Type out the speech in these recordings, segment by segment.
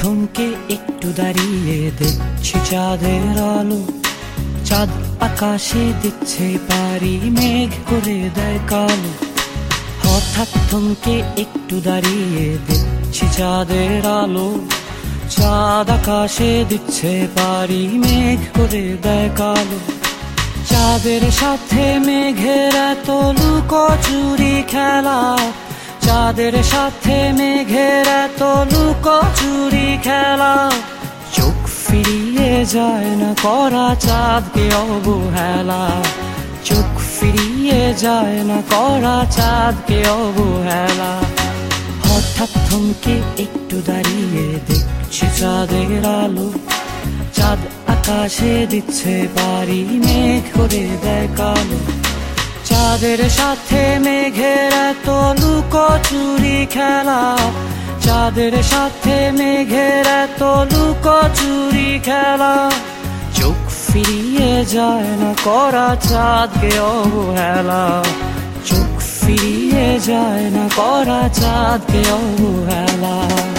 থমকে একটু দাঁড়িয়ে দেখছি চাঁদের আলো। চাঁদ আকাশে দিচ্ছে পারি, মেঘ করে দেয় কালো। হঠাৎ থমকে একটু দাঁড়িয়ে দেখছি চাঁদের আলো। চাঁদ আকাশে দিচ্ছে পারি, মেঘ করে দেয় কালো। চাঁদের সাথে মেঘের এত লুকোচুরি খেলা, চাঁদের সাথে মেঘের এত লুকোচুরি খেলা। চোখ ফিরিয়ে যায় না করা চাঁদকে অবহেলা, চোখ ফিরিয়ে যায় না করা চাঁদকে অবহেলা। হঠাৎ থমকে একটু দাঁড়িয়ে দেখছি চাঁদের আলো। চাঁদ আকাশে দিচ্ছে পারি, মেঘ করে দেয় কালো। চাঁদের সাথে মেঘের এত লুকোচুরি খেলা, চাঁদের সাথে মেঘের এত লুকোচুরি খেলা। চোখ ফিরিয়ে যায় না করা চাঁদকে অবহেলা, চোখ ফিরিয়ে যায় না করা চাঁদকে অবহেলা।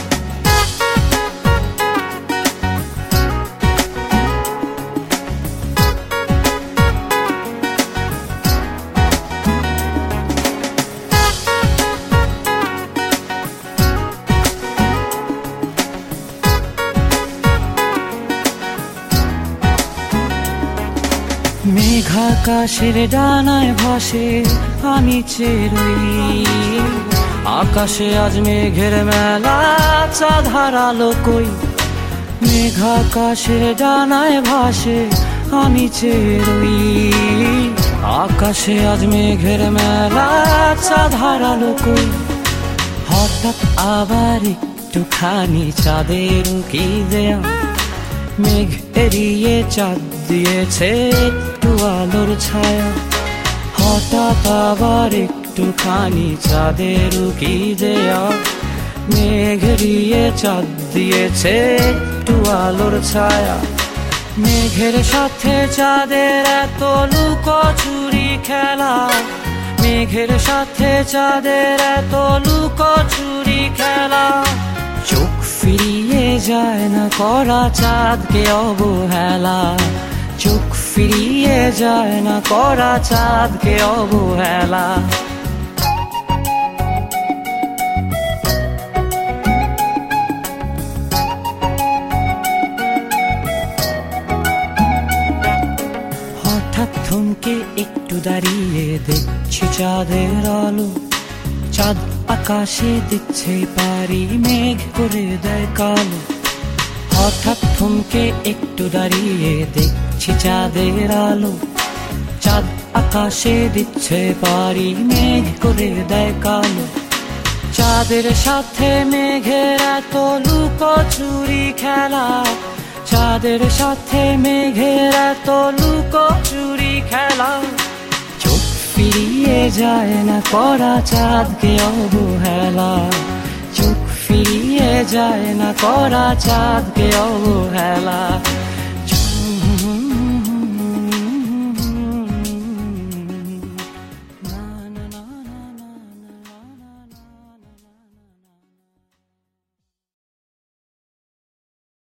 মেঘ আকাশের ডানায় ভাসে, আমি চেয়ে রই। আকাশে আজ মেঘের মেলা, চাঁদ হারালো কই। মেঘ আকাশের ডানায় ভাসে, আমি চেয়ে রই। আকাশে আজ মেঘের মেলা, চাঁদ হারালো কই। হঠাৎ আবার একটুখানি চাঁদের কি দেয়া, মেঘ এড়িয়ে চাঁদ দিয়েছে একটু আলোর ছায়া। হঠাৎ আবার একটুখানি চাঁদের কি দেয়া, মেঘ এড়িয়ে চাঁদ দিয়েছে একটু আলোর ছায়া। মেঘের সাথে চাঁদের এত লুকোচুরি খেলা, মেঘের সাথে চাঁদের এত লুকোচুরি খেলা। চোখ ফিরিয়ে যায় না করা চাঁদকে অবহেলা, চোখ ফিরিয়ে যায় না করা চাঁদকে অবহেলা। হঠাৎ থমকে একটু দাঁড়িয়ে দেখছি চাঁদের আলো। চাঁদ আকাশে দিচ্ছে পারি, মেঘ করে দেয় কালো। হঠাৎ থমকে একটু দাঁড়িয়ে দেখছি চাঁদের আলো। চাঁদ আকাশে দিচ্ছে পারি, মেঘ করে দেয় কালো। চাঁদের সাথে মেঘের এত লুকোচুরি খেলা, চাঁদের সাথে মেঘের এত লুকোচুরি খেলা। চোখ ফিরিয়ে যায় না করা চাঁদকে অবহেলা, চোখ ফিরিয়ে যায় না করা চাঁদকে অবহেলা।